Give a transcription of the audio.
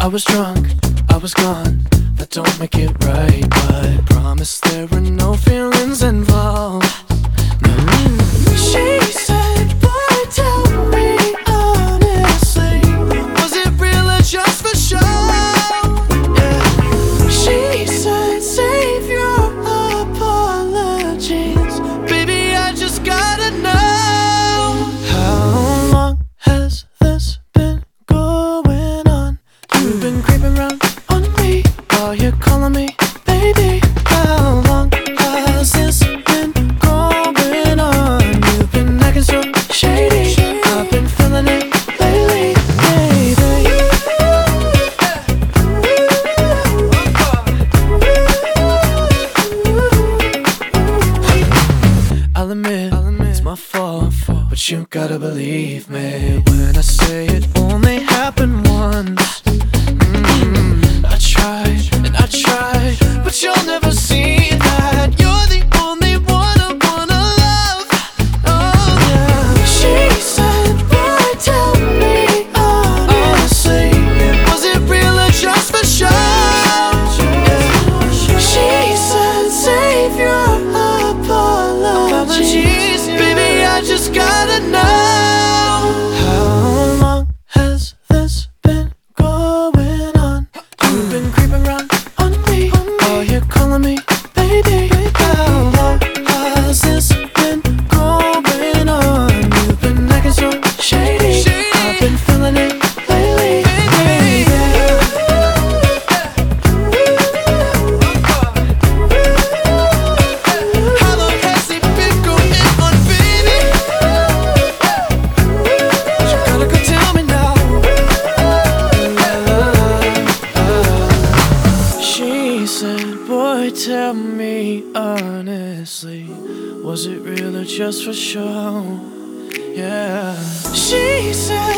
was drunk, I was gone. That don't make it right, but promise there were no feelings involved. No. She said, boy, tell me honestly, was it real or just for show? Yeah. She said, save your apologies, baby, I just gotta know. How long has this been going on? You've been creeping around on me while you're calling me baby. How long has this been going on? You've been acting so shady, I've been feeling it lately, baby. I'll admit, it's my fault, but you gotta believe me when I say it only happened once. I tried and I tried, but you'll never see that. You're the only one I wanna love. Oh yeah. She said, boy, tell me honestly, was it real or just for show? Yeah. She said, save your apologies, baby, I just gotta know. How long has this been going on? You've been creeping around on me while you're calling me baby. How long has this been going on? You've been acting so shady, I've been feeling it lately, baby. How long has it been going on, baby? You gotta go tell me now. She said, boy, tell me honestly, was it real or just for show? Yeah. She said,